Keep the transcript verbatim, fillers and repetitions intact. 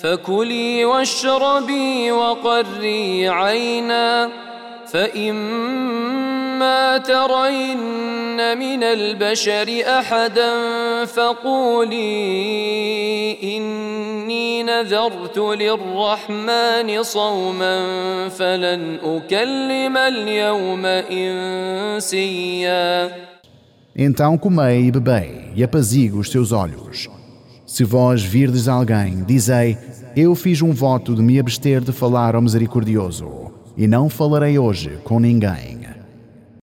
فكلي واشربي وقري عينا فإما ترين من البشر أحدا فقولي إني نذرت للرحمن صوما فلن أكلم اليوم إنسيا. Então comei e bebei, e apazigue os teus olhos. Se vós virdes alguém, dizei, eu fiz um voto de me abster de falar ao misericordioso, e não falarei hoje com ninguém.